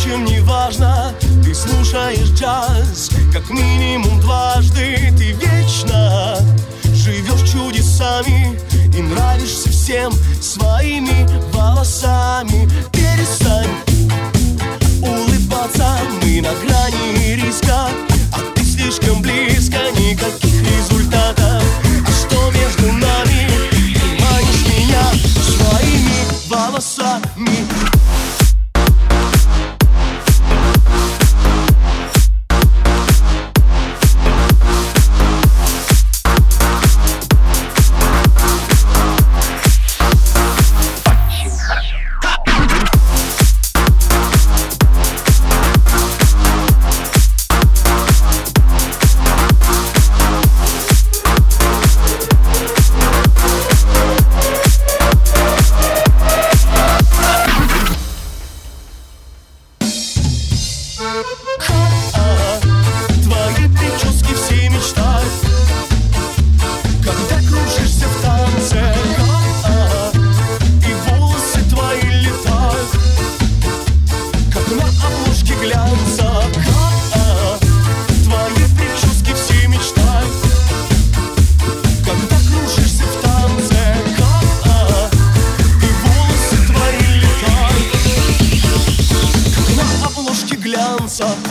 Впрочем, не важно, ты слушаешь джаз как минимум дважды. Ты вечно живешь чудесами и нравишься всем своими волосами. Перестань улыбаться, мы на грани риска, а ты слишком близко, никаких результатов. А что между нами? Ты манишь меня своими волосами. Твои прически все мечтают, когда кружишься в танце, и волосы твои летают, как на обложке глянца. Твои прически все мечтают, когда кружишься в танце, и волосы твои летают, как на обложке глянца.